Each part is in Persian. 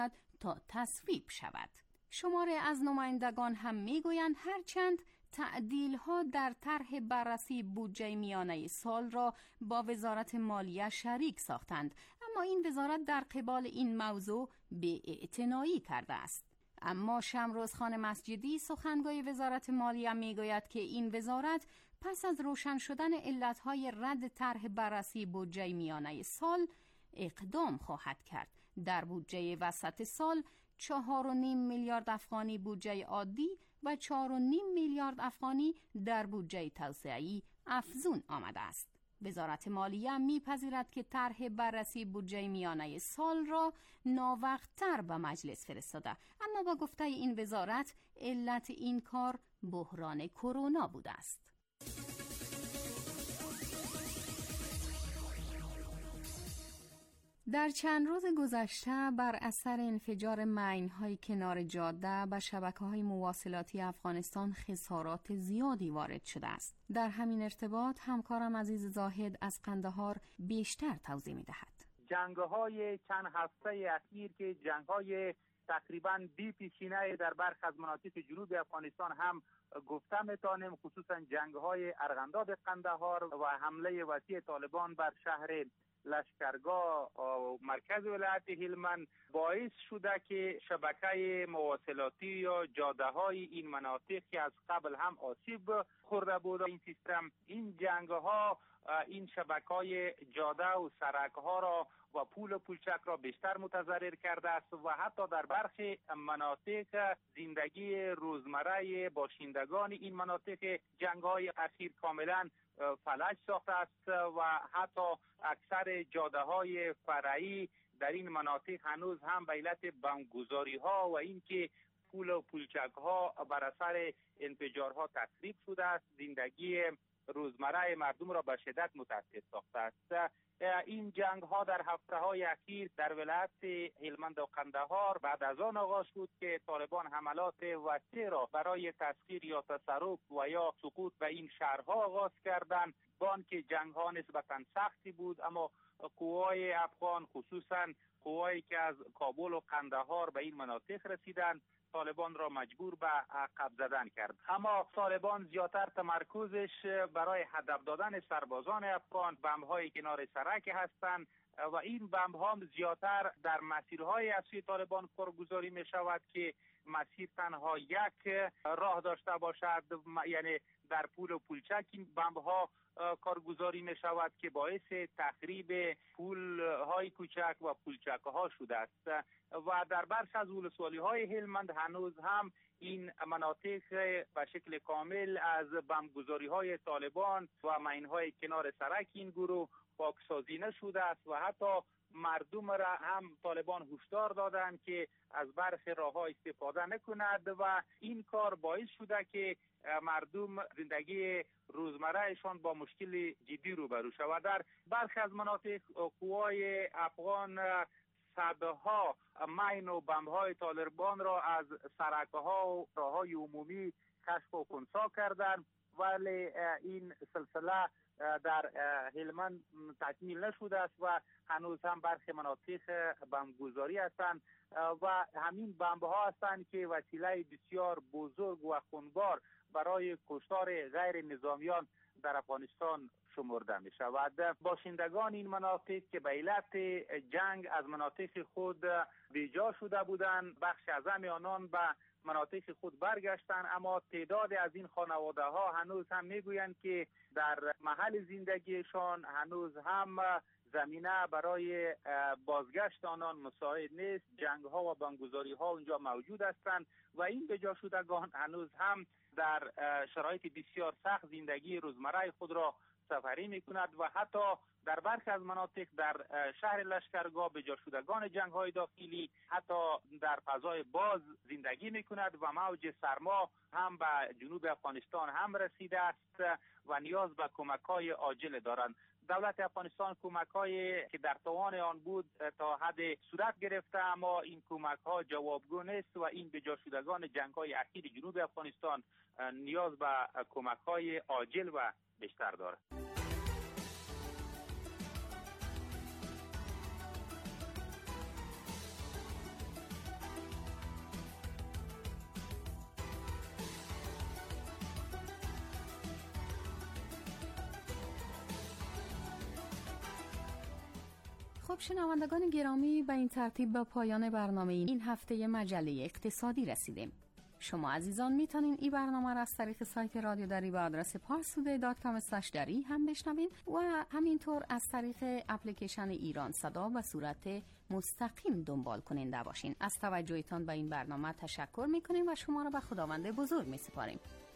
تا تصویب شود. شماره از نمایندگان هم میگویند هرچند تعدیل‌ها در طرح بررسی بودجه میانه سال را با وزارت مالیه شریک ساختند، اما این وزارت در قبال این موضوع بی‌اعتنایی کرده است. اما شمروزخان مسجدی سخنگوی وزارت مالیه میگوید که این وزارت پس از روشن شدن علتهای رد طرح بررسی بودجه میانه سال اقدام خواهد کرد. در بودجه وسط سال 4.5 میلیارد افغانی بودجه عادی و 4.5 میلیارد افغانی در بودجه توسعه‌ای افزون آمده است. وزارت مالیه میپذیرد که طرح بررسی بودجه میانه سال را ناوقت‌تر به مجلس فرستاده، اما با گفته این وزارت علت این کار بحران کرونا بوده است. در چند روز گذشته بر اثر انفجار ماین‌های کنار جاده به شبکه‌های مواصلاتی افغانستان خسارات زیادی وارد شده است. در همین ارتباط همکارم عزیز زاهد از قندهار بیشتر توضیح می‌دهد. جنگ‌های چند هفته اخیر که جنگ‌های تقریباً بی پیشینه در برخی از مناطق جنوب افغانستان هم گفته می‌توانیم، خصوصاً جنگ‌های ارغنداب قندهار و حمله وسیع طالبان بر شهر لشکرگاه مرکز ولایت هلمند باعث شده که شبکه مواصلاتی یا جاده‌های این مناطق که از قبل هم آسیب خورده بود این سیستم، این جنگ‌ها این شبکه‌های جاده و سرک‌ها را و پول و پولچک را بیشتر متضرر کرده است و حتی در برخی مناطق زندگی روزمره باشندگان این مناطق جنگ‌های اخیر کاملا فلج ساخته است و حتی اکثر جاده‌های فرعی در این مناطق هنوز هم به علت بمبگذاری‌ها و اینکه پول و پولچک‌ها بر اثر انفجارها تخریب شده است، زندگی روزمره مردم را به شدت متاثر ساخته است. این جنگ ها در هفته های اخیر در ولایت هلمند و قندهار بعد از آن آغاز شد که طالبان حملات وسیع را برای تسخیر یا تصرف و یا سقوط به این شهرها آغاز کردند. بان که جنگ ها نسبتا سختی بود، اما قوای افغان خصوصا قوایی که از کابل و قندهار به این مناطق رسیدند طالبان را مجبور به عقب زدن کرد. اما طالبان زیادتر تمرکزش برای هدف دادن سربازان افغان بمب‌های کنار سرک هستند و این بمب‌ها زیادتر در مسیرهای اصلی طالبان کارگزاری می شود که مسیر تنها یک راه داشته باشد، یعنی در پول و پولچک این بمب‌ها کارگزاری می شود که باعث تخریب پول‌های کوچک و پولچک‌ها شده است و در برخی از ولسوالی‌های هلمند هنوز هم این مناطق به شکل کامل از بمبگذاری‌های طالبان و ماین‌های کنار سرک این گروه پاکسازی نشده است و حتی مردم را هم طالبان هشدار دادند که از برخی راه‌ها استفاده نکند و این کار باعث شده که مردم زندگی روزمرهشان با مشکل جدی روبرو شود. در برخی از مناطق قوای افغان صدها ماین و بمب‌های طالبان را از سرک‌ها و راه‌های عمومی کشف و خنثی کردند، ولی این سلسله در هلمند تکمیل نشده است و هنوز هم برخی مناطق بمبگذاری هستند و همین بمب‌ها هستند که وسیله بسیار بزرگ و خونبار برای کشتار غیر نظامیان در افغانستان شمرده می شود. باشندگان این مناطق که به علت جنگ از مناطق خود بیجا شده بودند، بخش اعظم آنان به مناطق خود برگشتند، اما تعداد از این خانواده ها هنوز هم میگویند که در محل زندگیشان هنوز هم زمینه برای بازگشت آنان مساعد نیست. جنگ ها و بمبگذاری ها اونجا موجود هستند و این بیجا شدگان هنوز هم در شرایط بسیار سخت زندگی روزمره خود را سپری میکند و حتی در برخی از مناطق در شهر لشکرگاه بیجا شدگان جنگ های داخلی حتی در فضای باز زندگی میکند و موج سرما هم به جنوب افغانستان هم رسیده است و نیاز به کمک های عاجل دارند. دولت افغانستان کمک هایی که در توان آن بود تا حد صورت گرفته، اما این کمک ها جوابگو نیست و این بیجا شدگان جنگ های اخیر جنوب افغانستان نیاز به کمک های عاجل و بیشتر دارد. خب شنوندگان گرامی، به این ترتیب به پایان برنامه این هفته مجله اقتصادی رسیدیم. شما عزیزان میتونین این برنامه را از طریق سایت رادیو دری به آدرس parstoday.com/dari هم بشنوین و همینطور از طریق اپلیکیشن ایران صدا به صورت مستقیم دنبال کننده باشین. از توجهتان به این برنامه تشکر میکنیم و شما را به خداوند بزرگ میسپاریم.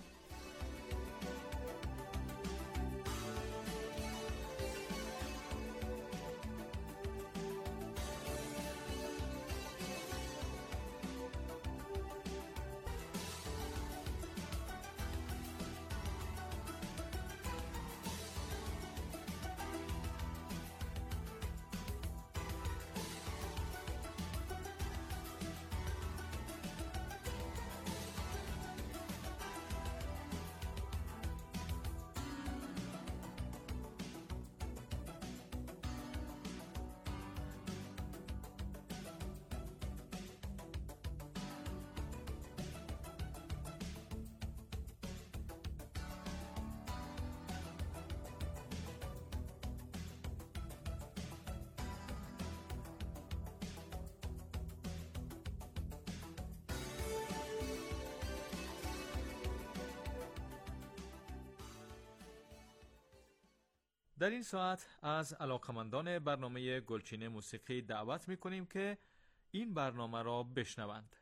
در این ساعت از علاقمندان برنامه گلچین موسیقی دعوت می‌کنیم که این برنامه را بشنوند.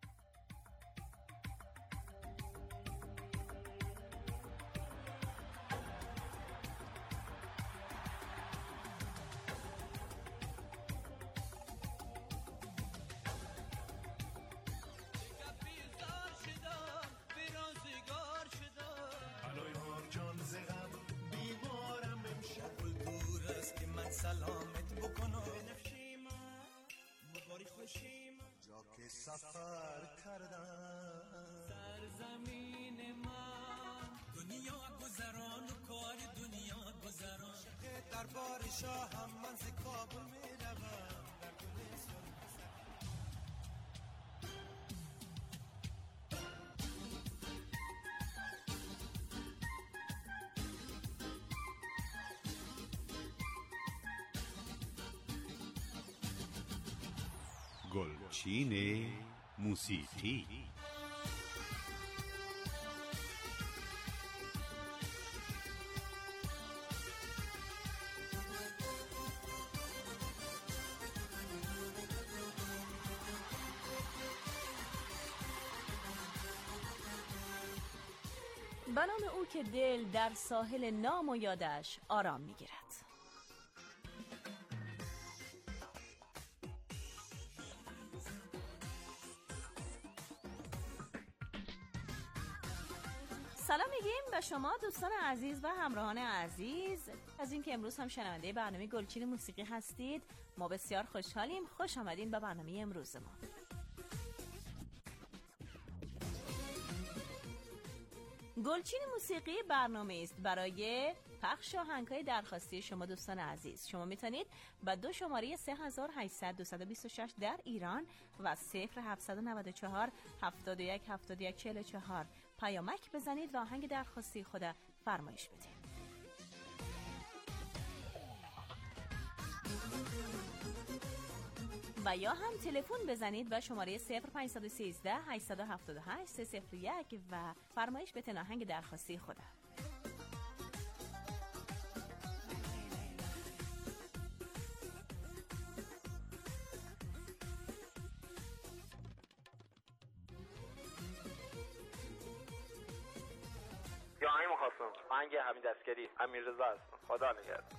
سلامت بکنم بنفشیم مباری خوشیم جا که سفر کردم سرزمین من دنیا گذران و کار دنیا گذران شقه دربار شاهم من ز کابل میروم در گلستان گلچین موسیقی. به نام او که دل در ساحل نام و یادش آرام می‌گیرد. سلام میگیم به شما دوستان عزیز و همراهان عزیز از اینکه امروز هم شنونده برنامه گلچین موسیقی هستید. ما بسیار خوشحالیم. خوش آمدین به برنامه امروز ما. گلچین موسیقی برنامه است برای پخش آهنگ‌های درخواستی شما دوستان عزیز. شما میتونید با 2 شماره 3800 در ایران و 0794 71 71 44 پیامک بزنید و آهنگ درخواستی خود فرمایش بدید. و یا هم تلفن بزنید و شماره 0513 878 301 و فرمایش بدید آهنگ درخواستی خود. یا آهنگ مخواستم آهنگ حمید عسکری امیررضا هستم. خدا نگهدار.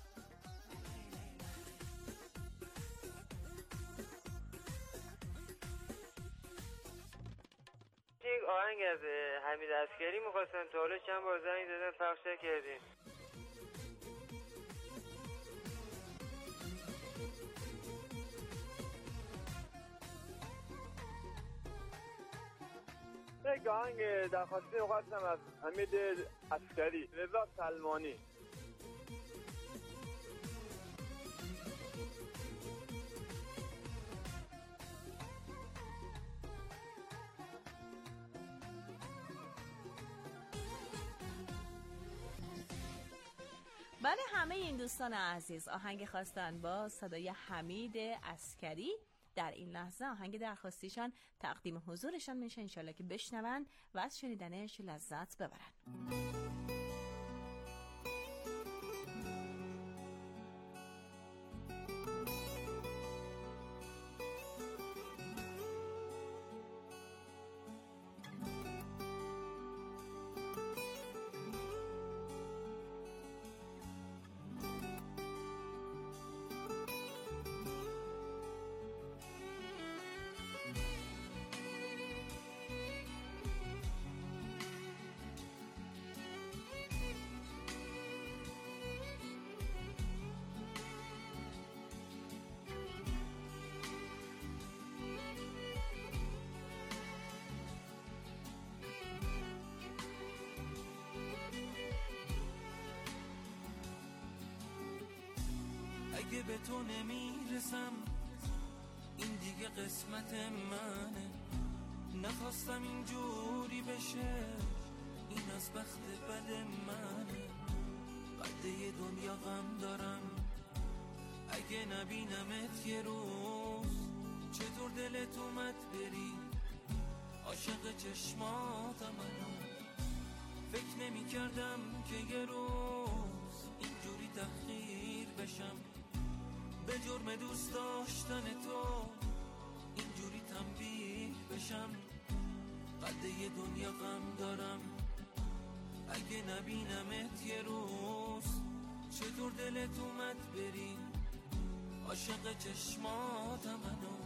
یک آهنگ از حمید عسکری میخواستم تا حالا چند بار زنگ زدم پخش کردیم. یک آهنگ درخواستی میخواستم از حمید عسکری رضا سلمانی. بله همه این دوستان عزیز آهنگ خواستن با صدای حمید عسکری. در این لحظه آهنگ درخواستیشان تقدیم حضورشان میشه، انشالله که بشنون و از شنیدنش لذت ببرن. اگه به تو نمیرسم این دیگه قسمت منه، نخواستم اینجوری بشه، این از بخت بد منه. قده دنیا غم دارم اگه نبینمت یه روز، چطور دلت اومد بری عاشق چشماتم. فکر نمی کردم که یه روز اینجوری تحقیر بشم، به جرم دوست داشتن تو اینجوری تنبیه بشم. قده دنیا غم دارم اگه نبینمت یه روز، چطور دلت اومد بری عاشق چشماتم.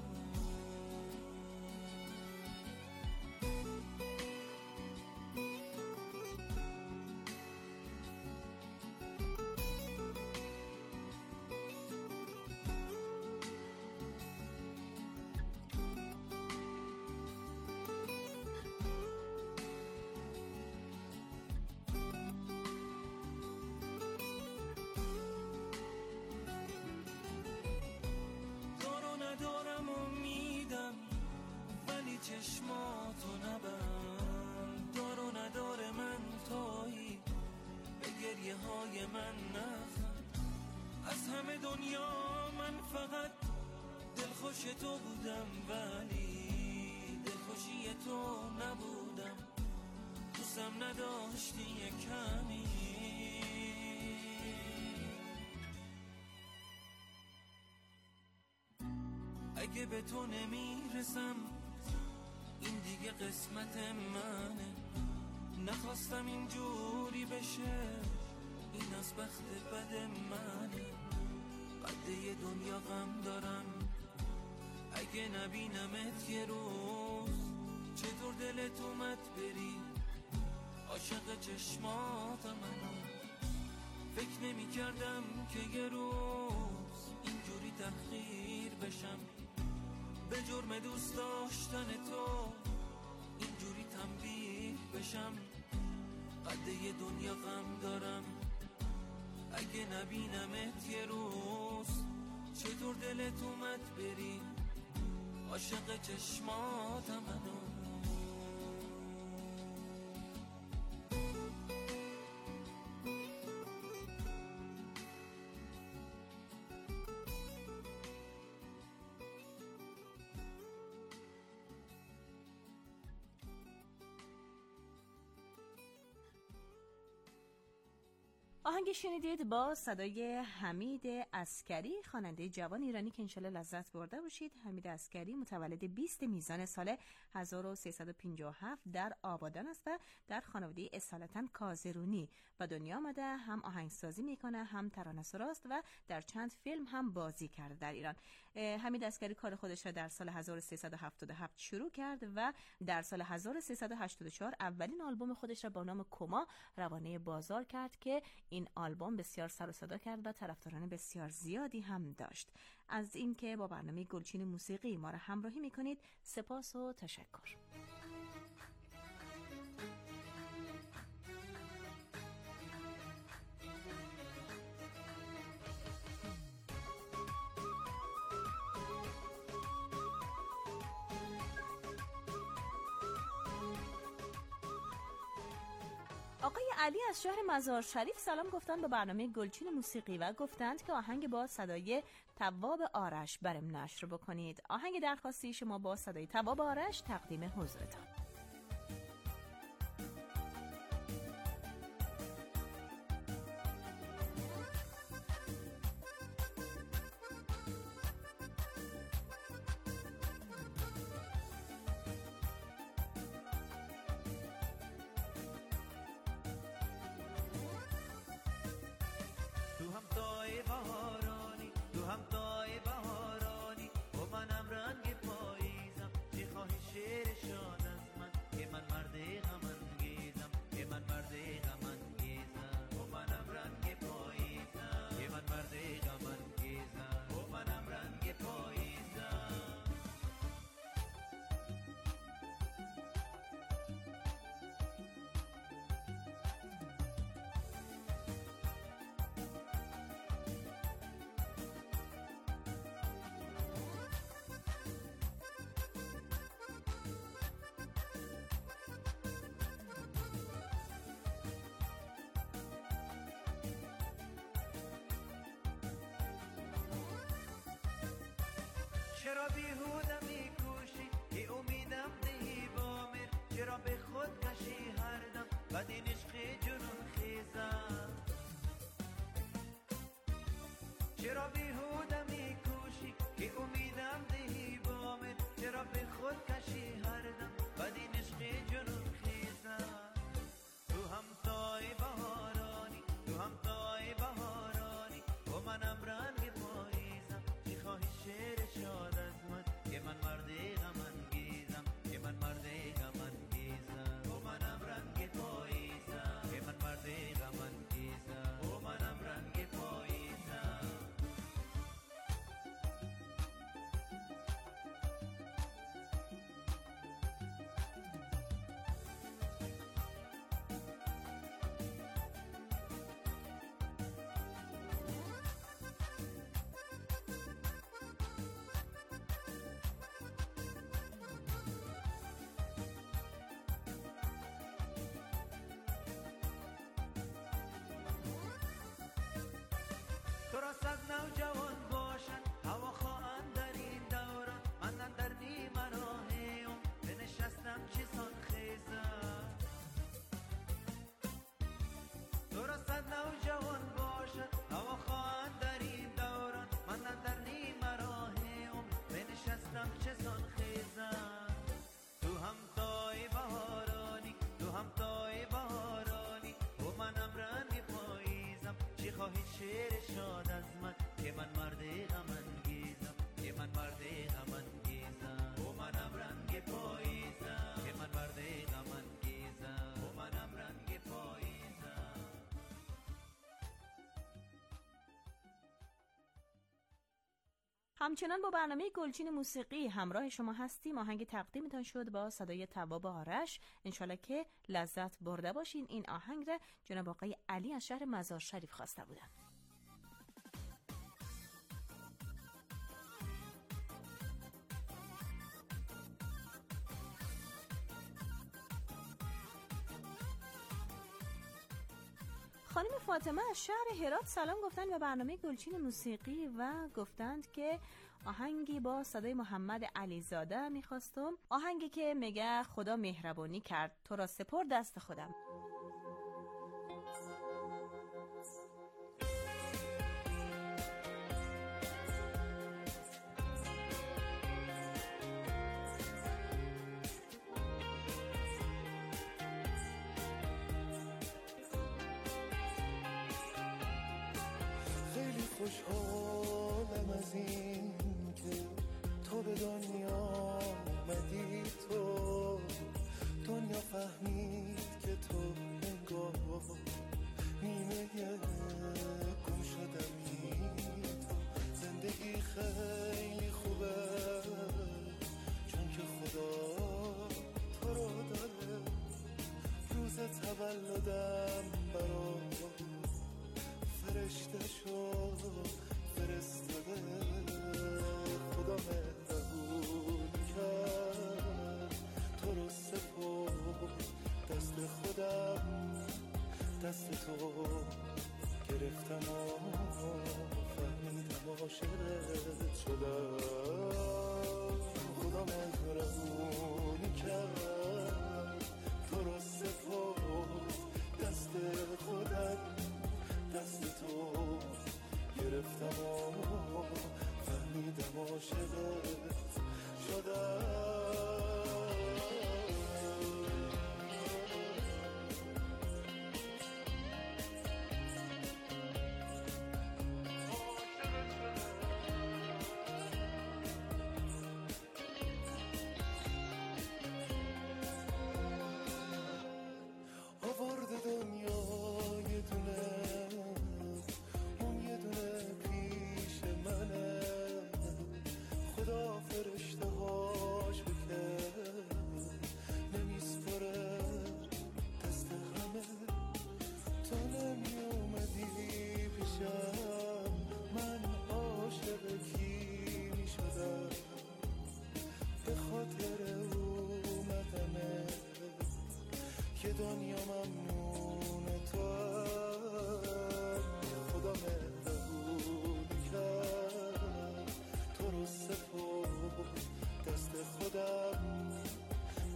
چشماتو نبند، دار و نداره من تویی، به گریه های من نخند. از همه دنیا من فقط دلخوش تو بودم، ولی دلخوشی تو نبودم، دوستم نداشتی یه کمی. اگه به تو نمیرسم این دیگه قسمت منه، نخواستم اینجوری بشه، این از بخت بد منه. قده دنیا غم دارم اگه نبینمت یه روز، چطور دلت اومد بری عاشق چشماتم. فکر نمی کردم که یه روز اینجوری تحقیر بشم، به جرم دوست داشتن تو اینجوری تنبیه بشم. قده دنیا غم دارم اگه نبینمت یه روز، چطور دلت اومد بری عاشق چشماتم. آهنگ شنیدید با صدای حمید عسکری، خواننده جوان ایرانی که انشالله لذت برده باشید. حمید عسکری متولد 20 میزان سال 1357 در آبادان است و در خانواده اصالتا کازرونی به دنیا آمده. هم آهنگسازی میکنه، هم ترانه‌سراست و در چند فیلم هم بازی کرده در ایران. حمید عسکری کار خودش را در سال 1377 شروع کرد و در سال 1384 اولین آلبوم خودش را با نام کما روانه بازار کرد که این آلبوم بسیار سر و صدا کرد و طرفداران بسیار زیادی هم داشت. از اینکه با برنامه گلچین موسیقی ما را همراهی میکنید سپاس و تشکر. آقای علی از شهر مزار شریف سلام گفتن به برنامه گلچین موسیقی و گفتند که آهنگ با صدای تواب آرش برام نشر بکنید. آهنگ درخواستی شما با صدای تواب آرش تقدیم حضورتان. چرا بیهوده میکوشی که امیدم دهی بامر، چرا به خود کشی هر دم بعد این عشق جنون خیزم. چرا بیهوده میکوشی که امیدم دهی بامر، چرا به خود کشی هر دم بعد این عشق جنون خیزم. تو هم تای بهارانی، تو هم تای بهارانی و منم رنگ پاییزم. چی خواهی شعر شاد از من که من مرد غم انگیزم، که من مرد غم انگیزم. و منم رنگ پاییزم که من مرد غم انگیزم، و منم رنگ پاییزم. تو را صد نوجوان باشد هوا خواهند در این دوران، من در نیم راهیم بنشستم چیزان خیزم. تو را صد نوجوان باشد هوا خواهند در این دوران، من در نیم راهیم بنشستم چیزان خیزم. تو هم تای بهارانی، تو هم تای بهارانی و منم رنگ پاییزم. چی خواهی شعر شاد از من که من مرد غم انگیزم، که من مرد غم انگیزم. و منم رنگ پاییزم که من مرد غم انگیزم، و منم رنگ پاییزم. همچنان با برنامه گلچین موسیقی همراه شما هستیم. آهنگ تقدیمتان شد با صدای تواب آرش. انشالله که لذت برده باشین. این آهنگ را جناب آقای علی از شهر مزار شریف خواسته بودن. خانم فاطمه از شهر هرات سلام گفتن به برنامه گلچین موسیقی و گفتند که آهنگی با صدای محمد علیزاده میخواستم، آهنگی که میگه خدا مهربانی کرد تو را سپرد دست خودم. خوشحالم از این که تو به دنیا آمدی، تو دنیا فهمید که تو انگار نیمه گم شدمی. تو زندگی خیلی خوبه چون که خدا تو رو داره. روز تولدم برات فرشته شد فرستاده. خدا مهربون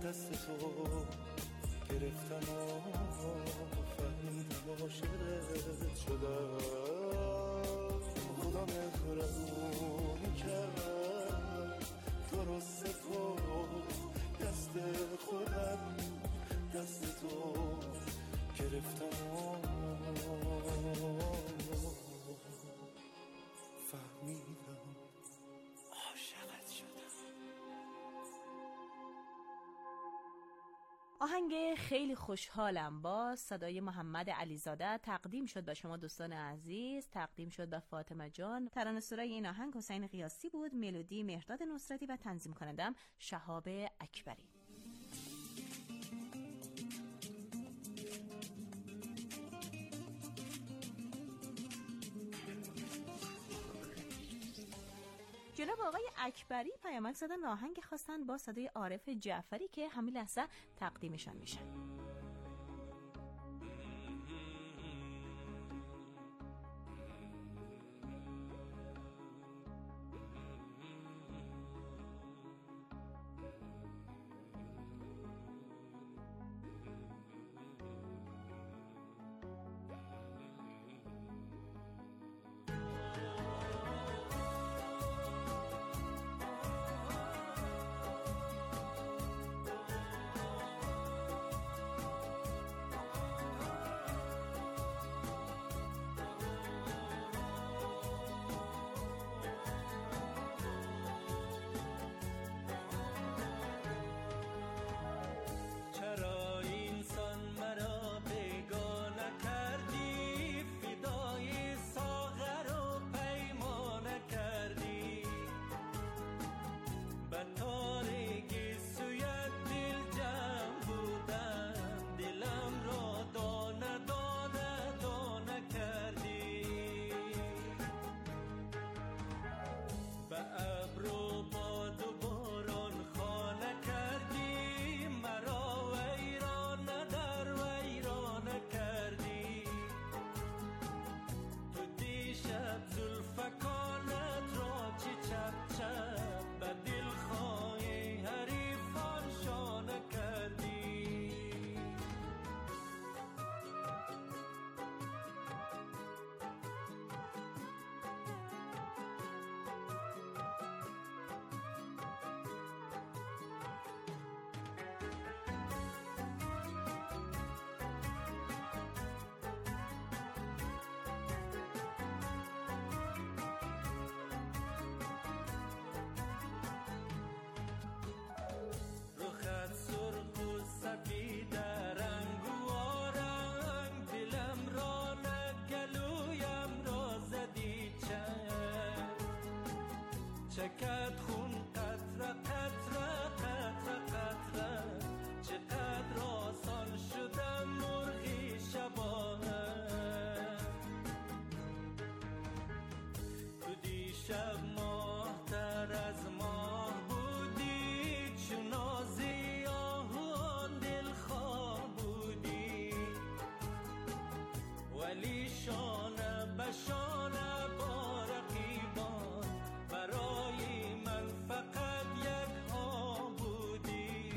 دست تو گرفتم و فهمیدم عاشقت شدم. خدا مهربونی کرد درست تو دست خودم دست تو گرفتم و فهمیدم عاشقت شدم. آهنگ خیلی خوشحالم با صدای محمد علیزاده تقدیم شد به شما دوستان عزیز، تقدیم شد به فاطمه جان. ترانه‌سرای این آهنگ حسین قیاسی بود، ملودی مهرداد نصرتی و تنظیم کنندم شهاب اکبری. جناب آقای اکبری پیامک زدن و آهنگ خواستن با صدای عارف جعفری که همین لحظه تقدیمشان میشه. چقدر خون قطره قطره قطره قطره، چقدر آسان شدم مرغی شبانه. تو دیشب ماه تر از ماه بودی، چون نازی آهان دلخواه بودی، ولی شانه به شانه با رقیبان برای من فقط یک ها بودی.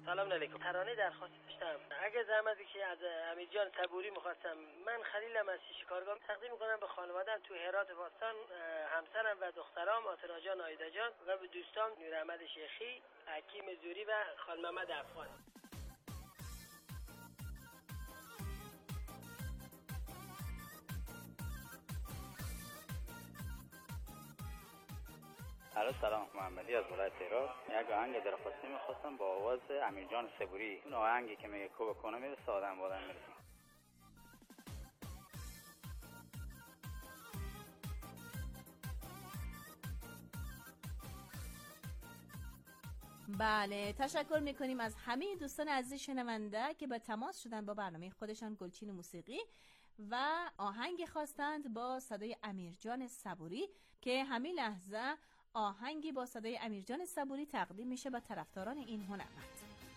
سلام علیکم. ترانه درخواست داشتم. اگه زحمتی که از امیر جان صبوری می‌خواستم، من خلیلم از شکارگاه، تقدیم می‌کنم به خانواده‌ام تو هرات باستان، همسرم و دخترام آتنا جان، آیدا جان و به دوستام نور احمد شیخی، حکیم زوری و خان محمد افغان. سلام، محمدی از ولایت هرات. یک آهنگ درخواستی می‌خواستم با آواز امیر جان صبوری. اون آهنگی که میگه کوب کنه میرسه آدم با آدم میرسه. بله، تشکر میکنیم از همه دوستان عزیز شنونده که به تماس شدن با برنامه خودشان گلچین موسیقی و آهنگ خواستند با صدای امیرجان صبوری که همین لحظه آهنگی با صدای امیرجان صبوری تقدیم میشه به طرفداران این هنرمند.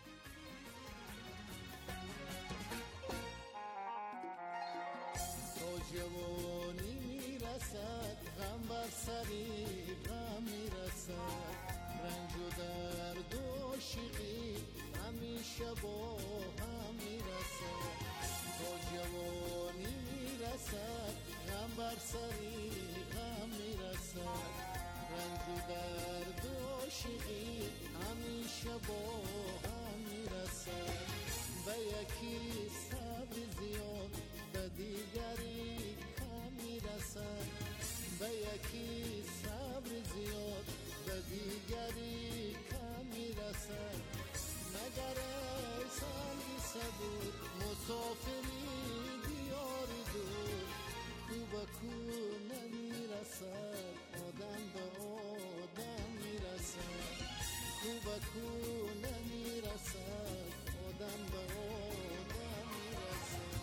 تا جوانی میرسد غم بر سری غم میرسد، رنج و درد و عاشقی همیشه با هم میرسد. تا جوانی میرسد غم بر سری غم میرسد، رنج و درد و عاشقی همیشه با هم میرسد. به یکی صبر زیاد به دیگری کم میرسد، به یکی صبر زیاد به دیگری کم میرسد. مگر ای سنگی صبور مسافری دیار دور، کو به کو نمیرسد آدم به آدم میرسد، کو به کو نمیرسد آدم به آدم میرسد.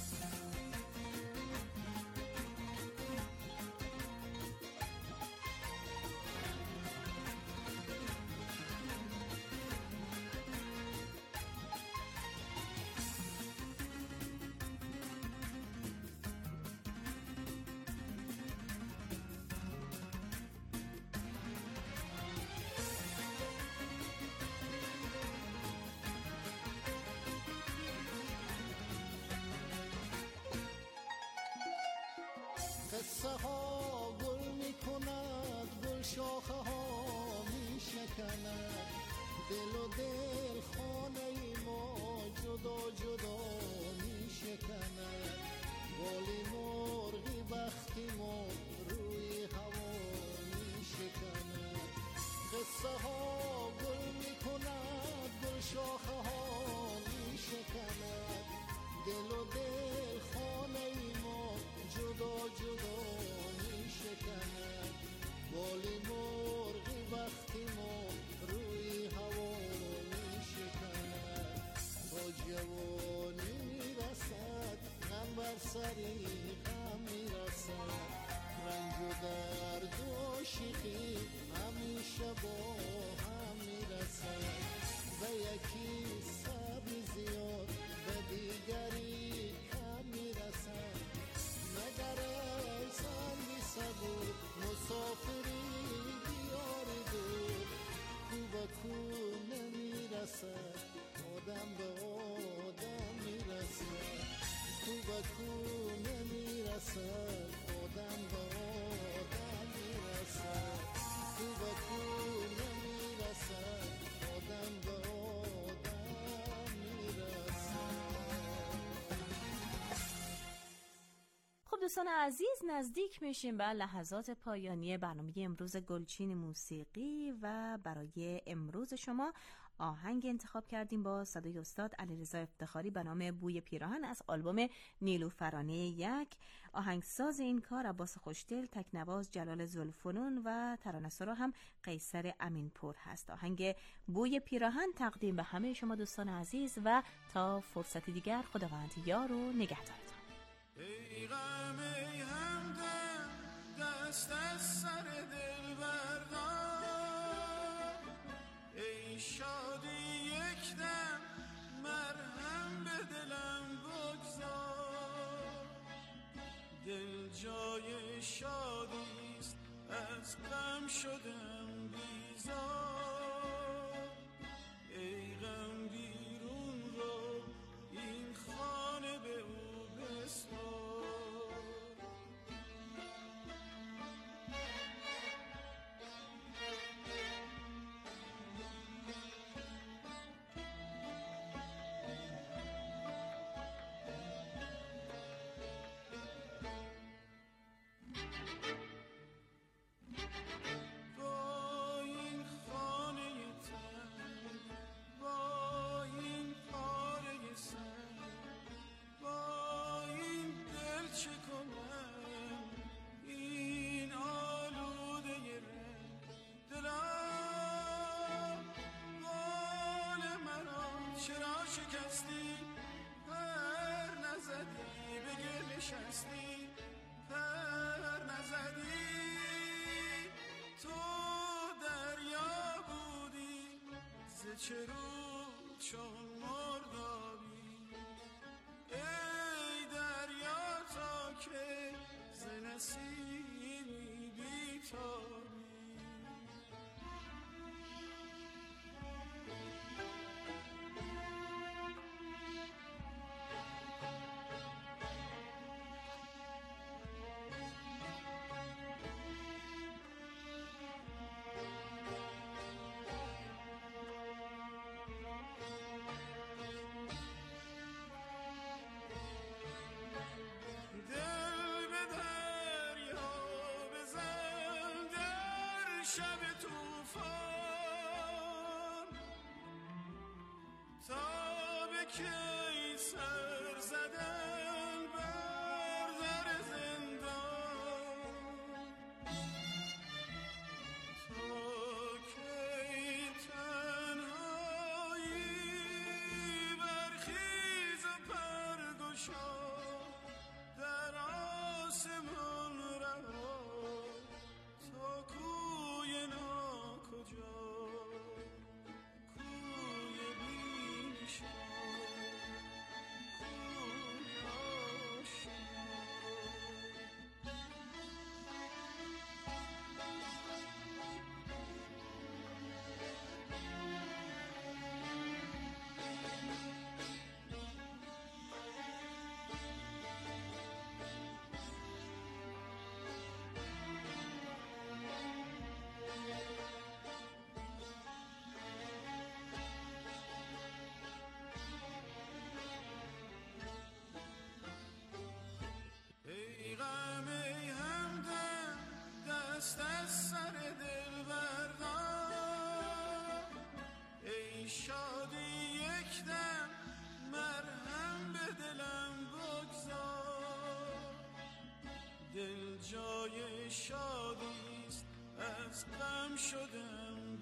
قصه ها گل می کند، گل شاخه ها می شکند، دل و دل خانه ما جدا جدا می شکند. بالی مرغی بختی ما روی هوا می شکند. قصه ها گل می کند، گل شاخه ها می شکند، دل و دل خانه ما جدا جدا می شکند. بالی مرغی وقتی ما روی هوا می شکند. تا جوانی می رسد غم بر سری غم می رسد، رنج و درد و عاشقی همیشه با هم می رسد. به یکی صبر زیاد به دیگری کم می رسد. مگر ای سنگی صبور مسافری دیار دور، کو به کو نمیرسد آدم به آدم میرسد، کو به کو نمیرسد آدم به آدم میرسد، کو به کو نمیرسد آدم به آدم میرسد. خب دوستان عزیز، نزدیک میشیم به لحظات پایانی برنامه امروز گلچین موسیقی و برای امروز شما آهنگ انتخاب کردیم با صدای استاد علیرضا افتخاری به نام بوی پیراهن از آلبوم نیلوفرانه یک. آهنگساز این کار عباس خوشدل، تکنواز جلال ذوالفنون و ترانه‌سرا هم قیصر امینپور هست. آهنگ بوی پیراهن تقدیم به همه شما دوستان عزیز و تا فرصتی دیگر خداوند یار و نگهدارتان. ای غم ای همدم دست از سر دل بردار، ای شادی یک دم مرهم به دلم بگذار. دل جای شادیست از غم شدم بیزار، ای غم بی شکستی پر نزدی به گل نشستی پر نزدی تو دریا بودی ز چه رو چون مردابی ای دریا تا که ز نسیمی بیتابی کی سر زدن بر در زندان تا کی تنهایی برخیز و پرگشا در آسمان رها تا کوی ناکجا کوی بی‌نشان دست از سر دل بردار ای شادی یک دم مرهم به دلم بگذار دل جای شادیست از غم شدم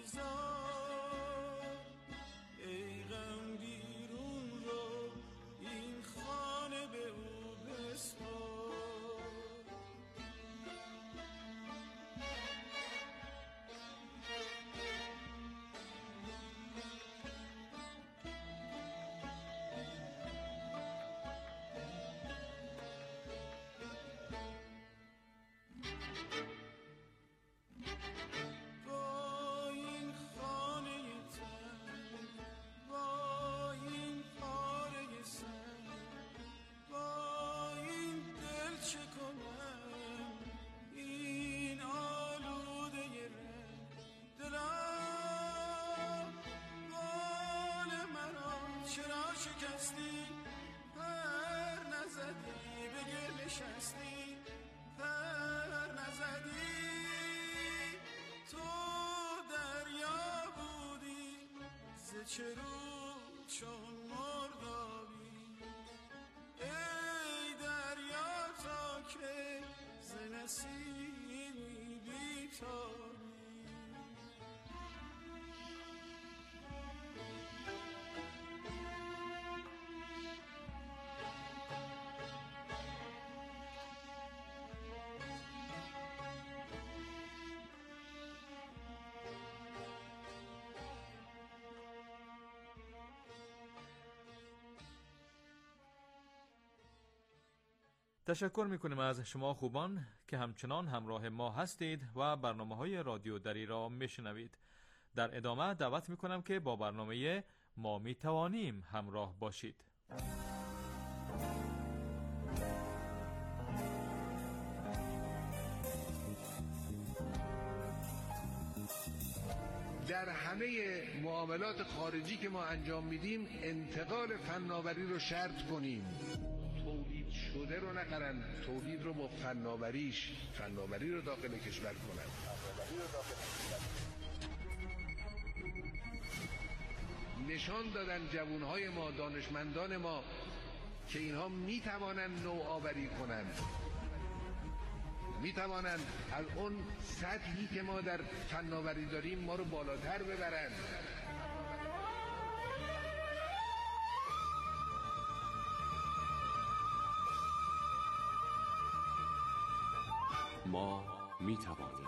بیزار ای غم بیرون رو این خانه به او بسپار شکستی پر نزدی به گل نشستی پر نزدی تو دریا بودی ز چه رو چون مردابی ای دریا تا که ز نسیمی بیتابی تشکر میکنیم از شما خوبان که همچنان همراه ما هستید و برنامه‌های رادیو دری را میشنوید. در ادامه دعوت میکنم که با برنامه ما میتوانیم همراه باشید. در همه معاملات خارجی که ما انجام میدیم انتقال فناوری رو شرط کنیم. تولید شده رو نخرن، تولید رو با فناوری رو داخل کشور کنن. نشان دادن جوانهای ما، دانشمندان ما که اینها میتوانن نوآوری کنن، میتوانن از اون سطحی که ما در فناوری داریم ما رو بالاتر ببرن. ما میتوانیم.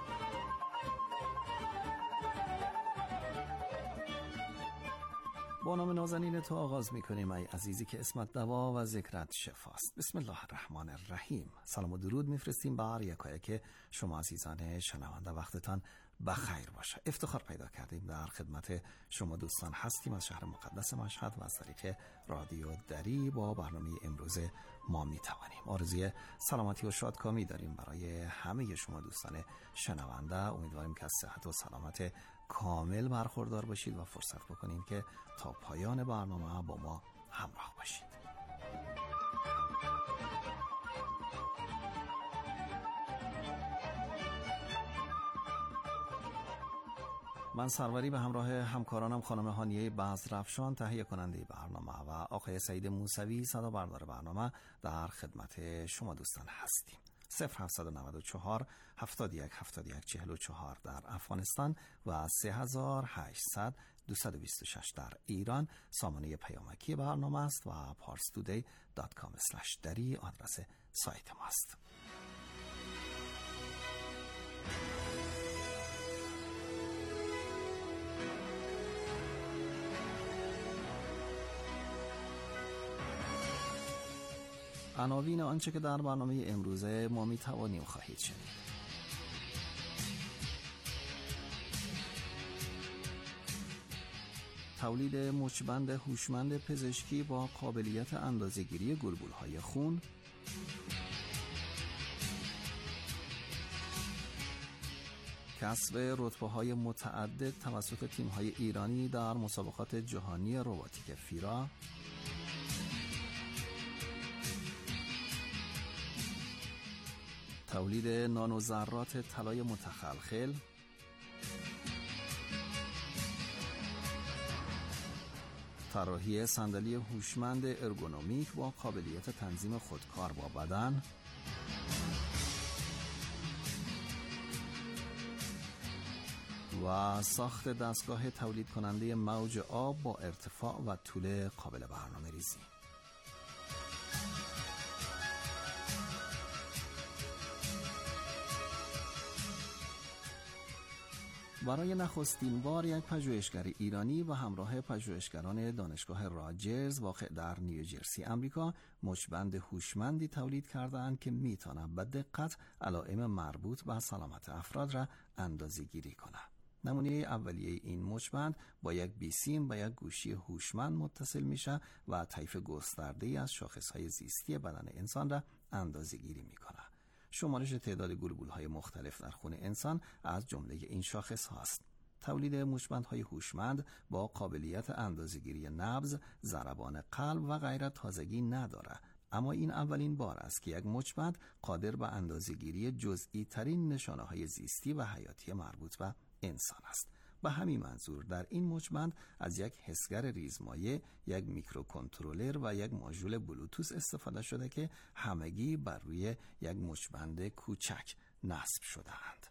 با نام نازنین تو آغاز میکنیم ای عزیزی که اسمت دوا و ذکرت شفاست. بسم الله الرحمن الرحیم. سلام و درود میفرستیم بر یکایک شما عزیزان شنونده. وقتتان بخیر باشه. افتخار پیدا کردیم در خدمت شما دوستان هستیم از شهر مقدس مشهد و از طریق رادیو دری با برنامه امروز ما میتوانیم. آرزوی سلامتی و شادکامی داریم برای همه شما دوستان شنونده. امیدواریم که از صحت و سلامت کامل برخوردار باشید و فرصت بکنید که تا پایان برنامه با ما همراه باشید. من سروری به همراه همکارانم خانم هانیه بزرافشان تهیه کننده برنامه و آقای سعید موسوی صدا بردار برنامه در خدمت شما دوستان هستیم. 0794 71 71 44 در افغانستان و 3800 226 در ایران سامانه پیامکی برنامه است و parstoday.com/dari آدرس سایت ماست. عناوین آنچه که در برنامه امروزه ما میتوانیم خواهید شنید. تولید مچبند هوشمند پزشکی با قابلیت اندازه‌گیری گلبول‌های خون، کسب رتبه‌های متعدد توسط تیم‌های ایرانی در مسابقات جهانی رباتیک فیرا، تولید نانوذرات طلای متخلخل، طراحی صندلی هوشمند ارگونومیک با قابلیت تنظیم خودکار با بدن، و ساخت دستگاه تولید کننده موج آب با ارتفاع و طول قابل برنامه‌ریزی. برای نخستین بار یک پژوهشگر ایرانی و همراه پژوهشگران دانشگاه راجرز واقع در نیوجرسی آمریکا مچبند هوشمندی تولید کردند که میتواند به دقت علائم مربوط به سلامت افراد را اندازه‌گیری کند. نمونه اولیه این مچبند با یک بیسیم و یک گوشی هوشمند متصل میشه و طیف گسترده‌ای از شاخص‌های زیستی بدن انسان را اندازه‌گیری میکنه. شمارش تعداد گلبول‌های مختلف در خون انسان از جمله این شاخص هاست. تولید مچبندهای هوشمند با قابلیت اندازه‌گیری نبض، ضربان قلب و غیره تازگی نداره، اما این اولین بار است که یک مچبند قادر به اندازه‌گیری جزئی ترین نشانه‌های زیستی و حیاتی مربوط به انسان است. به همین منظور در این مچبند از یک حسگر ریزمایه، یک میکروکنترلر و یک ماژول بلوتوث استفاده شده که همگی بر روی یک مچبند کوچک نصب شده‌اند.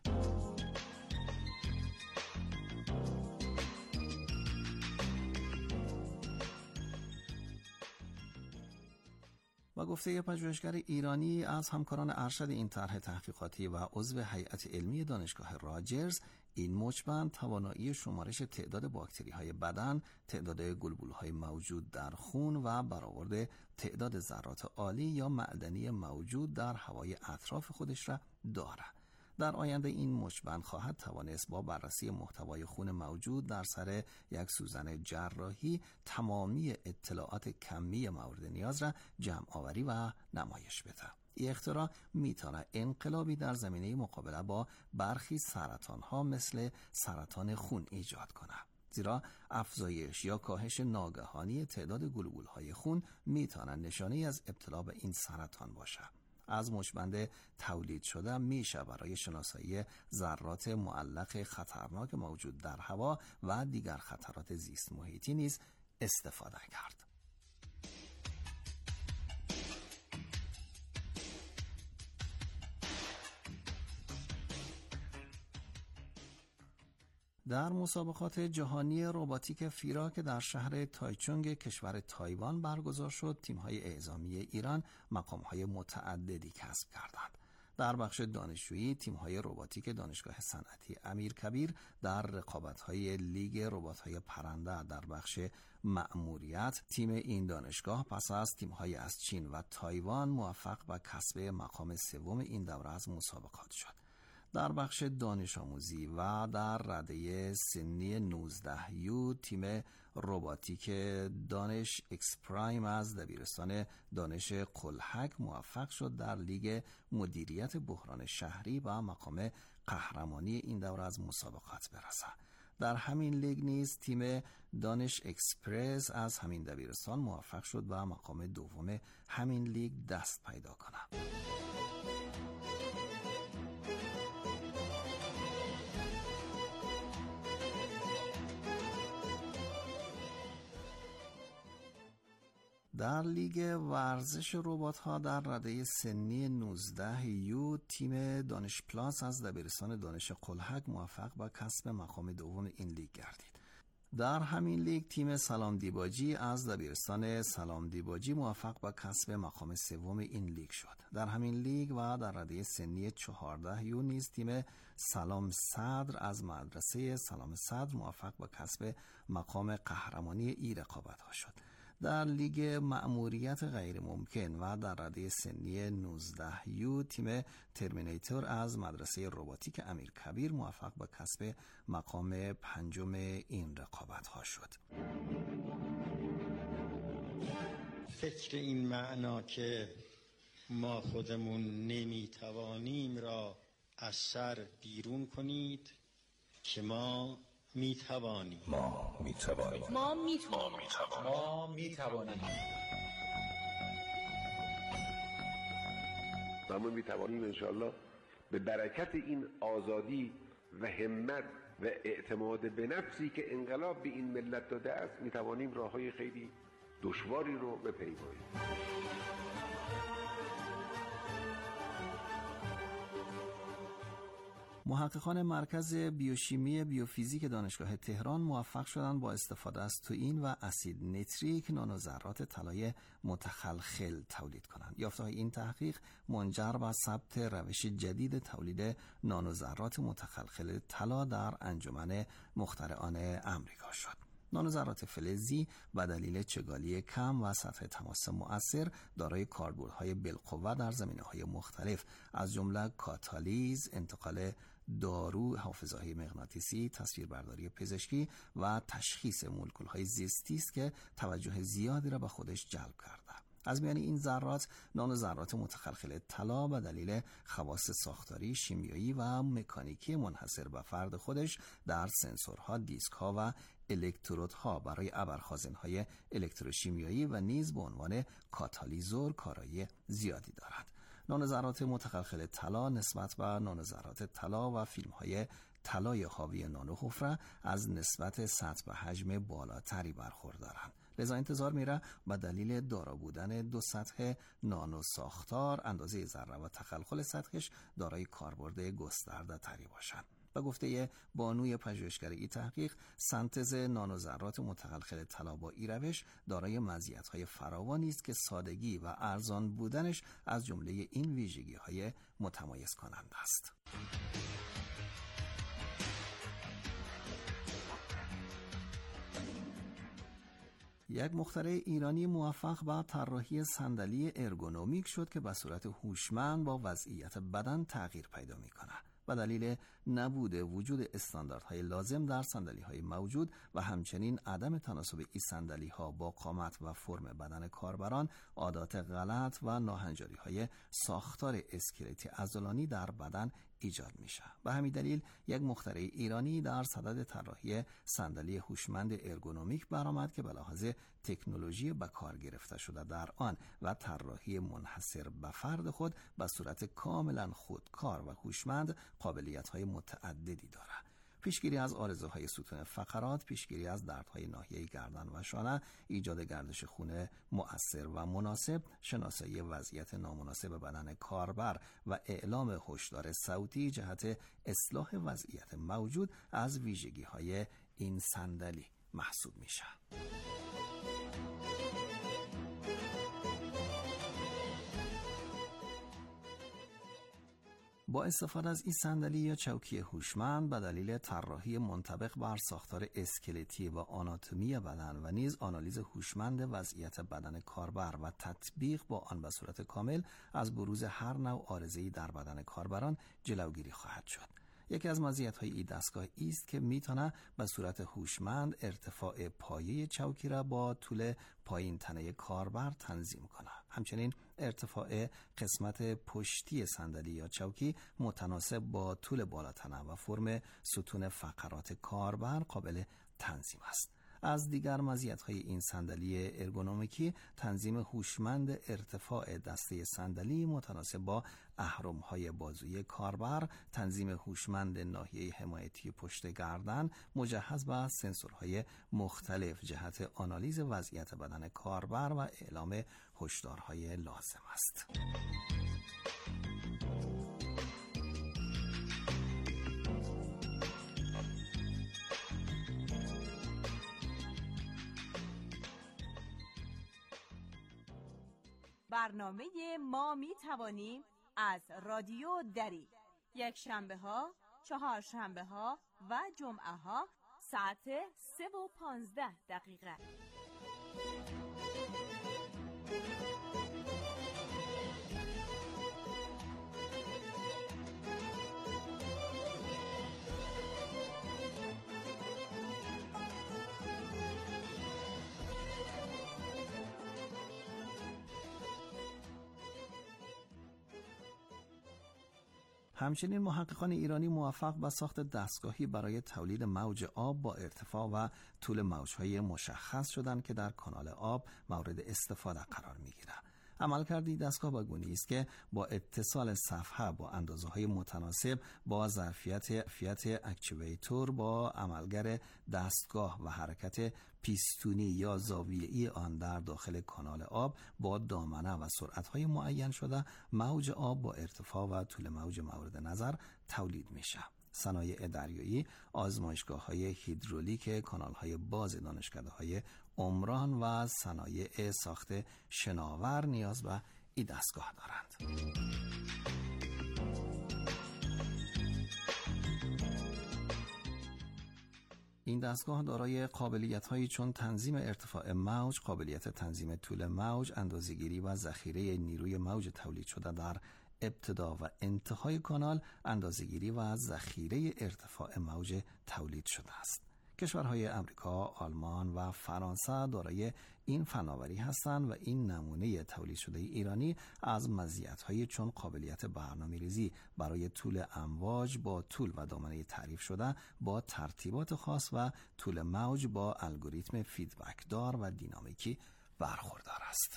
و گفته پژوهشگر ایرانی از همکاران ارشد این طرح تحقیقاتی و عضو هیئت علمی دانشگاه راجرز، این مچبند توانایی شمارش تعداد باکتری‌های بدن، تعداد گلبول‌های موجود در خون و برآورد تعداد ذرات عالی یا معدنی موجود در هوای اطراف خودش را دارد. در آینده این مچبند خواهد توانست با بررسی محتوای خون موجود در سر یک سوزن جراحی تمامی اطلاعات کمی مورد نیاز را جمع آوری و نمایش بده. این اختراع میتونه انقلابی در زمینه مقابله با برخی سرطانها مثل سرطان خون ایجاد کنه، زیرا افزایش یا کاهش ناگهانی تعداد گلبول‌های خون میتونه نشانه از ابتلا به این سرطان باشه. از مچبند تولید شده میشه برای شناسایی ذرات معلق خطرناک موجود در هوا و دیگر خطرات زیست محیطی نیز استفاده کرد. در مسابقات جهانی رباتیک فیرا که در شهر تایچونگ کشور تایوان برگزار شد، تیم‌های اعزامی ایران مقام‌های متعددی کسب کردند. در بخش دانشجویی تیم‌های رباتیک دانشگاه صنعتی امیرکبیر در رقابت‌های لیگ ربات‌های پرنده در بخش مأموریت، تیم این دانشگاه پس از تیم‌های از چین و تایوان موفق به کسب مقام سوم این دوره از مسابقات شد. در بخش دانش آموزی و در رده سنی 19 یو، تیم رباتیک دانش اکسپرایم از دبیرستان دانش قلحک موفق شد در لیگ مدیریت بحران شهری به مقام قهرمانی این دوره از مسابقات برسد. در همین لیگ نیز تیم دانش اکسپرس از همین دبیرستان موفق شد به مقام دوم همین لیگ دست پیدا کند. در لیگ ورزش ربات‌ها در رده سنی 19 یو، تیم دانش پلاس از دبیرستان دانش قلحک موفق به کسب مقام دوم این لیگ گردید. در همین لیگ تیم سلام دیباجی از دبیرستان سلام دیباجی موفق به کسب مقام سوم این لیگ شد. در همین لیگ و در رده سنی 14 یو نیز تیم سلام صدر از مدرسه سلام صدر موفق به کسب مقام قهرمانی این رقابت‌ها شد. در لیگ مأموریت غیر ممکن و در رده سنی 19 یو، تیم ترمینیتور از مدرسه رباتیک امیرکبیر موفق به کسب مقام پنجم این رقابت ها شد. فکر این معنا که ما خودمون نمیتوانیم را از سر بیرون کنید که ما میتوانیم. ما میتوانیم. ما میتوانیم. ما میتوانیم. و ما میتوانیم انشاءالله به برکت این آزادی و همت و اعتماد به نفسی که انقلاب به این ملت داده است میتوانیم راههای خیلی دشواری رو بپیماییم. محققان مرکز بیوشیمی بیوفیزیک دانشگاه تهران موفق شدند با استفاده از توئین و اسید نتریک نانوذرات طلای متخلخل تولید کنند. یافته‌های این تحقیق منجر به ثبت روش جدید تولید نانوذرات متخلخل طلا در انجمن مخترعان امریکا شد. نانوذرات فلزی به دلیل چگالی کم و سطح تماس مؤثر دارای کاربردهای بالقوه در زمینه‌های مختلف از جمله کاتالیز، انتقال دارو، حافظه‌های مغناطیسی، تصویربرداری پزشکی و تشخیص مولکول‌های زیستی است که توجه زیادی را به خودش جلب کرده. از میان این ذرات، نانوذرات متخلخل طلا به دلیل خواص ساختاری، شیمیایی و مکانیکی منحصر به فرد خودش در سنسورها، دیسک‌ها و الکترودها برای ابرخازن‌های الکتروشیمیایی و نیز به عنوان کاتالیزور کارایی زیادی دارد. نانوذرات متخلخل طلا نسبت به نانوذرات طلا و فیلم‌های طلای حاوی نانوحفره از نسبت سطح و حجم بالاتری برخوردارند. لذا انتظار میره به دلیل دارا بودن دو سطح نانو ساختار، اندازه ذره و تخلخل سطحش دارای کاربرد گسترده تری باشند. و گفته بانوی پژوهشگر این تحقیق، سنتز نانوذرات متخلخل طلا با این روش دارای مزیت‌های فراوانی است که سادگی و ارزان بودنش از جمله این ویژگی‌های متمایز کننده است. یک مخترع ایرانی موفق به طراحی صندلی ارگونومیک شد که به صورت هوشمند با وضعیت بدن تغییر پیدا می‌کند. به دلیل نبود وجود استانداردهای لازم در صندلی‌های موجود و همچنین عدم تناسب این صندلی‌ها با قامت و فرم بدن کاربران، عادات غلط و ناهنجاری‌های ساختار اسکلتی عضلانی در بدن ایجاد میشه. به همین دلیل یک مخترع ایرانی در صدد طراحی صندلی هوشمند ارگونومیک برآمد که به لحاظ تکنولوژی به کار گرفته شده در آن و طراحی منحصر به فرد خود به صورت کاملا خودکار و هوشمند قابلیت‌های متعددی دارد. پیشگیری از آرزوهای ستون فقرات، پیشگیری از دردهای ناحیه گردن و شانه، ایجاد گردش خون مؤثر و مناسب، شناسایی وضعیت نامناسب بدن کاربر و اعلام هشدار صوتی جهت اصلاح وضعیت موجود از ویژگی‌های این صندلی محسوب میشه. با استفاده از این صندلی یا چوکی هوشمند به دلیل طراحی منطبق بر ساختار اسکلتی و آناتومی بدن و نیز آنالیز هوشمند وضعیت بدن کاربر و تطبیق با آن به صورت کامل از بروز هر نوع عارضه‌ای در بدن کاربران جلوگیری خواهد شد. یکی از مزیت‌های این دستگاه است که میتونه به صورت هوشمند ارتفاع پایه چوکی را با طول پایین تنه کاربر تنظیم کنه. همچنین ارتفاع قسمت پشتی صندلی یا چوکی متناسب با طول بالاتنه و فرم ستون فقرات کاربر قابل تنظیم است. از دیگر مزیت‌های این صندلی ارگونومیکی تنظیم هوشمند ارتفاع دسته صندلی متناسب با اهرم‌های بازوی کاربر، تنظیم هوشمند ناحیه حمایتی پشت گردن مجهز به سنسورهای مختلف جهت آنالیز وضعیت بدن کاربر و اعلام هشدارهای لازم است. برنامه ما می توانیم از رادیو دری یک شنبه ها، چهار شنبه ها و جمعه ها ساعت 3:15. همچنین محققان ایرانی موفق به ساخت دستگاهی برای تولید موج آب با ارتفاع و طول موجهای مشخص شدند که در کانال آب مورد استفاده قرار می‌گیرد. عملکرد این دستگاه به گونه‌ای است که با اتصال صفحه با اندازه‌های متناسب با ظرفیت اکچویتور با عملگر دستگاه و حرکت پیستونی یا زاویه‌ای آن در داخل کانال آب با دامنه و سرعت‌های معین شده موج آب با ارتفاع و طول موج مورد نظر تولید میشه. صنایع دریایی، آزمایشگاه‌های هیدرولیک، کانال‌های باز دانشکده‌های عمران و صنایع ساخت شناور نیاز به این دستگاه دارند. این دستگاه دارای قابلیت‌هایی چون تنظیم ارتفاع موج، قابلیت تنظیم طول موج، اندازه‌گیری و ذخیره نیروی موج تولید شده در ابتدا و انتهای کانال، اندازه‌گیری و ذخیره ارتفاع موج تولید شده است. کشورهای امریکا، آلمان و فرانسه دارای این فناوری هستند و این نمونه تولید شده ایرانی از مزیت‌های چون قابلیت برنامه‌ریزی برای طول امواج با طول و دامنه تعریف شده با ترتیبات خاص و طول موج با الگوریتم فیدبک دار و دینامیکی برخوردار است.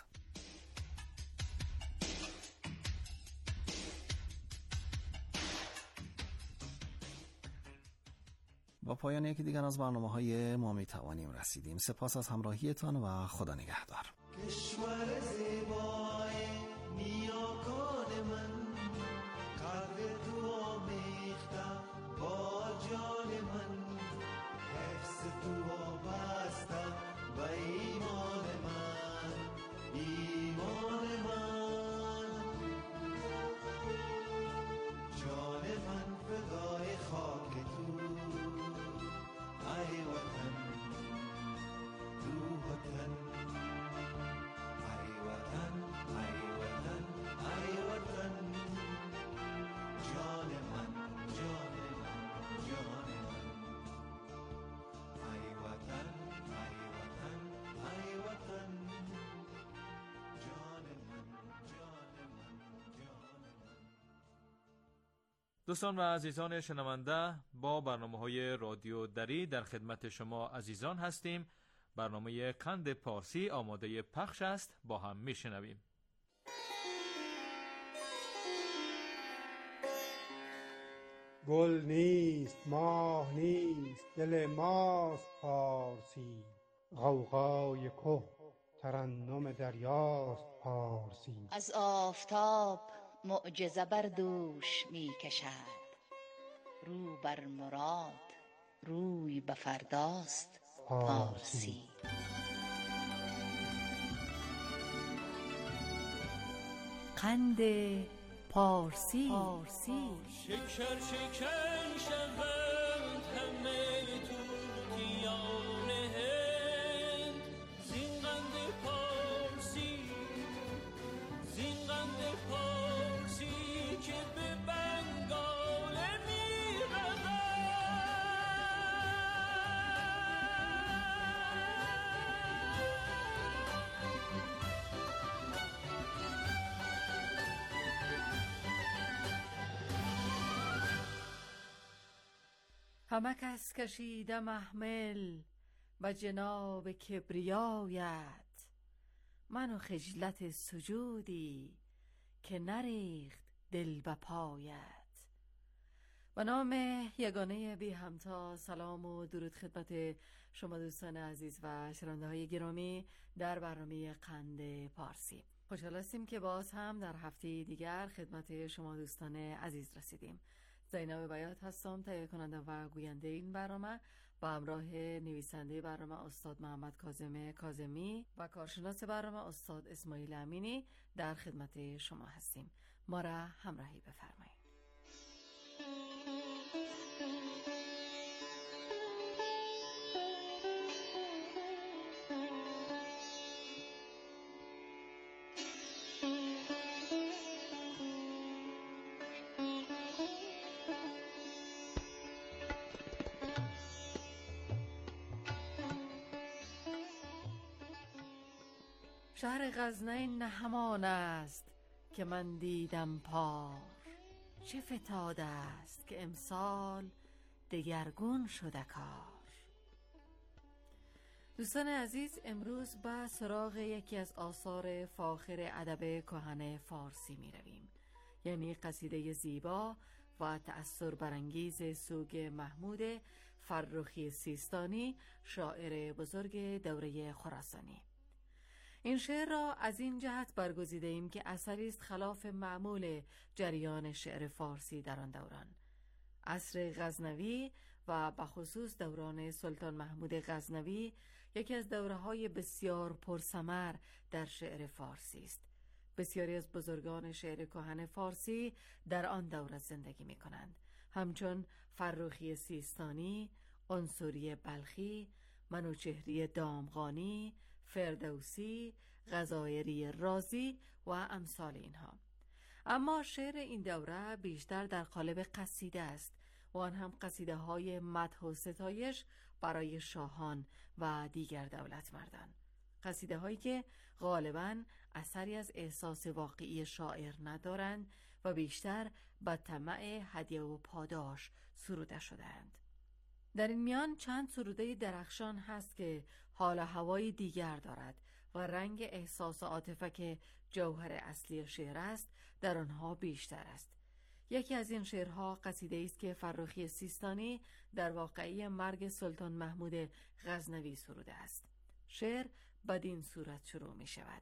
با پایان یکی دیگر از برنامه‌های ما می‌توانیم رسیدیم. سپاس از همراهیتان و خدا نگهدار. کشور زیبای نیاکان من، قلب تو آمیختم با جان من، حفظ تو وابستم و ایمان من، ایمان من، جان من فدای خاک تو، ای وطن، تو وطن، ای وطن، ای وطن، ای وطن، جان من، جان من، جان من، ای وطن، ای وطن، ای وطن، جان من، جان من، جان من. دوستان و عزیزان شنونده، با برنامه‌های رادیو دری در خدمت شما عزیزان هستیم. برنامه قند پارسی آماده پخش است، با هم میشنویم. گل نیست، ماه نیست، دل ماست پارسی، غوغای که ترنم دریاست پارسی. از آفتاب معجزه بر دوش می کشد، رو بر مراد روی به فرداست پارسی. قند پارسی. شکر شکن شوند همه توتیان هند، زین قند پارسی، زین قند پارسی که به بنگال می رود. همه کس کشیده محمل و جناب کبریایت، من و خجلت سجودی که نریخت دل به پایت. به نام یگانه بی همتا سلام و درود خدمت شما دوستان عزیز و شنونده های گرامی در برنامه قند پارسی. خوشحال هستیم که باز هم در هفته دیگر خدمت شما دوستان عزیز رسیدیم. زینب بیات هستم، تهیه کننده و گوینده این برنامه، با همراه نویسنده برنامه استاد محمد کاظم کاظمی و کارشناس برنامه استاد اسماعیل امینی در خدمت شما هستیم. ما را همراهی بفرمایید. شهر غزنین نه همان است که من دیدم پار، چه فتاده است که امسال دگرگون شده کار. دوستان عزیز، امروز به سراغ یکی از آثار فاخر ادب کهن فارسی می رویم، یعنی قصیده زیبا و تأثر برانگیز سوگ محمود فرخی سیستانی، شاعر بزرگ دوره خراسانی. این شعر را از این جهت برگزیده ایم که اثری است خلاف معمول جریان شعر فارسی در آن دوران. عصر غزنوی و بخصوص دوران سلطان محمود غزنوی یکی از دوره‌های بسیار پرثمر در شعر فارسی است. بسیاری از بزرگان شعر کهن فارسی در آن دوره زندگی می کنند، همچون فرخی سیستانی، عنصری بلخی، منوچهری دامغانی، فردوسی، غزایری رازی و امثال اینها. اما شعر این دوره بیشتر در قالب قصیده است و آن هم قصیده های مدح و ستایش برای شاهان و دیگر دولتمردان. قصیده هایی که غالباً اثری از احساس واقعی شاعر ندارند و بیشتر به طمع هدیه و پاداش سروده شده‌اند. در این میان چند سروده درخشان هست که حال هوای دیگر دارد و رنگ احساس و عاطفه که جوهر اصلی شعر است در آنها بیشتر است. یکی از این شعرها قصیده است که فرخی سیستانی در واقعه مرگ سلطان محمود غزنوی سروده است. شعر بدین صورت شروع می شود: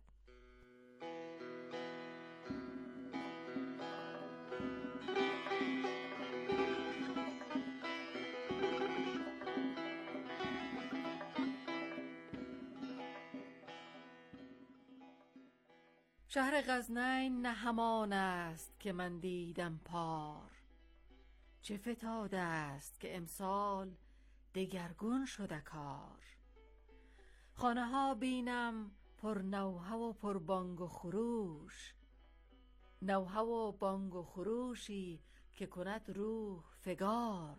شهر غزنین نه همان است که من دیدم پار، چه فتاده است که امسال دگرگون شده کار. خانه ها بینم پر نوحه و پر بانگ و خروش، نوحه و بانگ و خروشی که کند روح فگار.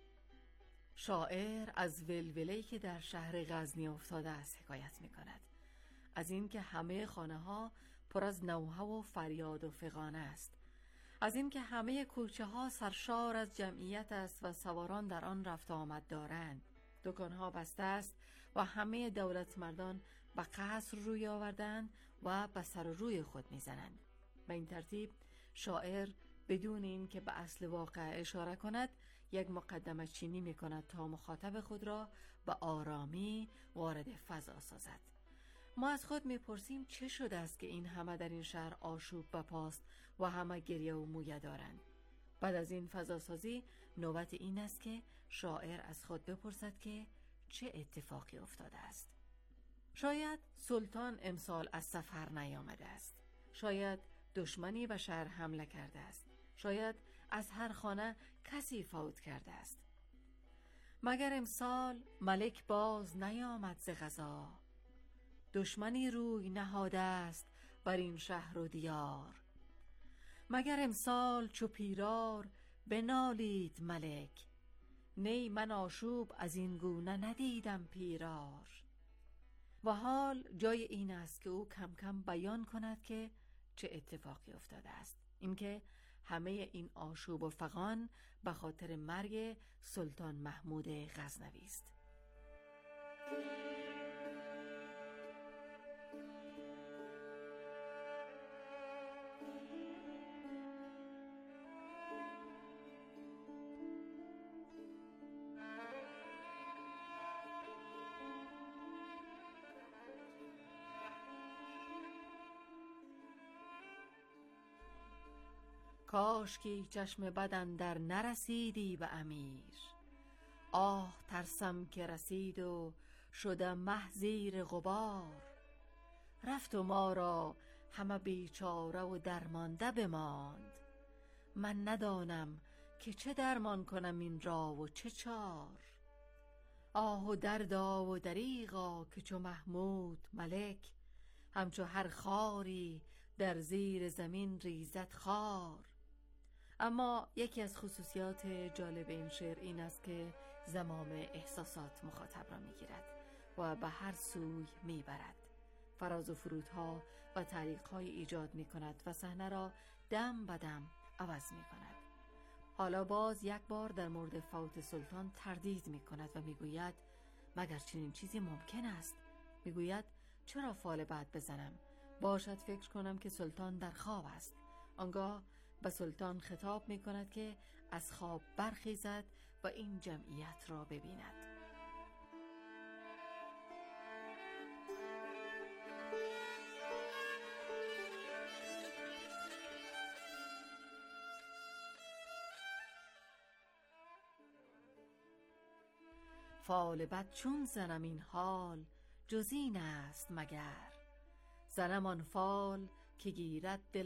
شاعر از ولوله‌ای که در شهر غزنی افتاده است حکایت می کند، از این که همه خانه ها پر از نوحه و فریاد و فغانه است، از این که همه کوچه ها سرشار از جمعیت است و سواران در آن رفت آمد دارند. دکان ها بسته است و همه دولت مردان به قصر روی آوردند و به سر و روی خود میزنند. به این ترتیب شاعر بدون این که به اصل واقع اشاره کند یک مقدمه چینی می کند تا مخاطب خود را به آرامی وارد فضا سازد. ما از خود میپرسیم چه شده است که این همه در این شهر آشوب بپاست و همه گریه و مویه دارند. بعد از این فضاسازی نوبت این است که شاعر از خود بپرسد که چه اتفاقی افتاده است. شاید سلطان امسال از سفر نیامده است، شاید دشمنی به شهر حمله کرده است. شاید از هر خانه کسی فوت کرده است. مگر امسال ملک باز نیامد ز غزا، دشمنی روی نهاده است بر این شهر و دیار. مگر امسال چو پیرار بنالید ملک، نی من آشوب از این گونه ندیدم پیرار. و حال جای این است که او کم کم بیان کند که چه اتفاقی افتاده است. اینکه همه این آشوب و فغان به خاطر مرگ سلطان محمود غزنوی است. کاش که چشم بدن در نرسیدی به امیر، آه ترسم که رسید و شدم مه زیر غبار. رفت و ما را همه بیچاره و درمانده بماند، من ندانم که چه درمان کنم این را و چه چار. آه و دردا و دریغا که چو محمود ملک، همچو هر خاری در زیر زمین ریزد خار. اما یکی از خصوصیات جالب این شعر این است که زمام احساسات مخاطب را میگیرد و به هر سوی میبرد. فراز و فرودها و تعلیق‌های ایجاد میکند و صحنه را دم به دم عوض میکند. حالا باز یک بار در مورد فوت سلطان تردید میکند و میگوید مگر چنین چیزی ممکن است؟ میگوید چرا فال بعد بزنم؟ باشد فکر کنم که سلطان در خواب است. آنگاه به سلطان خطاب می کند که از خواب برخیزد و این جمعیت را ببیند. فال بد چون زنم این حال جز این است مگر، زنم آن فال که گیرد دل